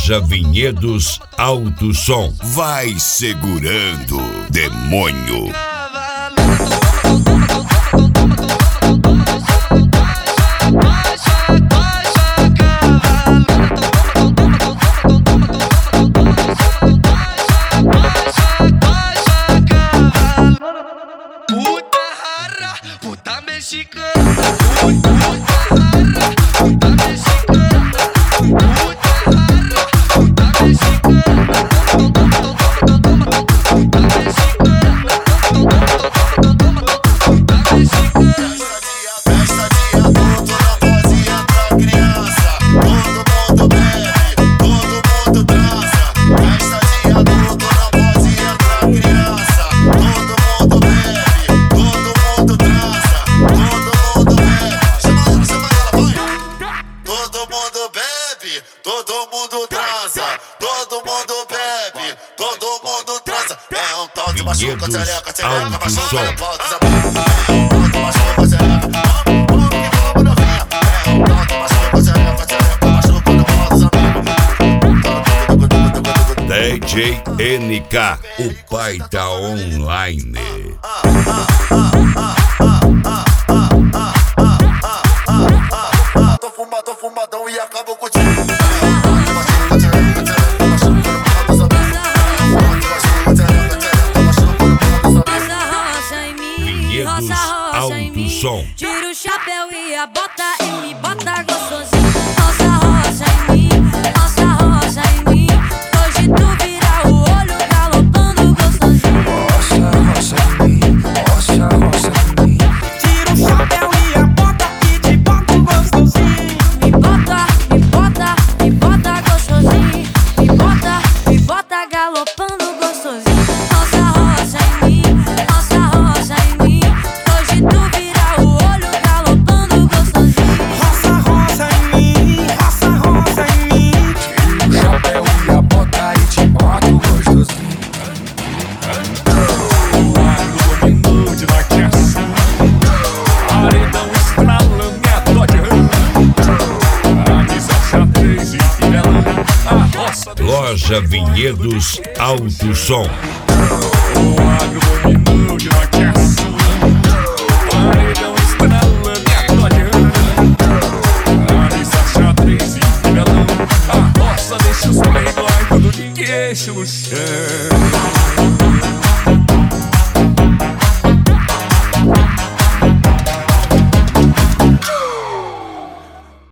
Loja Vinhedos Alto Som. Vai segurando, demônio. Puta rara, puta mexicana. Puta rara, puta mexicana. Puta rara, puta mexicana. Todo mundo transa, todo mundo bebe, todo mundo transa. É um tal de machuca, xereca, xereca, machuca no pau dos amigos. É um tal de machuca, xereca, vamos que vamos novinha. É um tal de machuca, xereca, xereca, machuca no pau dos amigos. DJ NK, o pai da online. Tô fumadão e acabo contigo. Vinhedos Alto Som. Tira o chapéu e a bota e me bota gostosinho. Roça, roça em mim, roça, roça em mim. Hoje tu vira o olho galopando gostosinho. Roça, roça em mim, roça, roça em mim. Tira o chapéu e a bota e te bota gostosinho. Me bota, me bota, me bota gostosinho. Me bota galopando gostosinho. Roça, roça em mim, roça, roça em mim. Hoje tu vira o olho galopando gostosinho. Roça, roça em mim, roça, roça em mim. Tira o chapéu e a bota e te bota gostosinho. O ar dominou de naquece. Paredão estralando e a Dodge Ram. Camisa xadrez e fielão. A roça Loja Vinhedos Alto Som. o agro dominou de naquece. Paredão estralando e a Dodge Ram. Camisa xadrez e fielão. A roça deixa os playboy tudo de queixo no chão.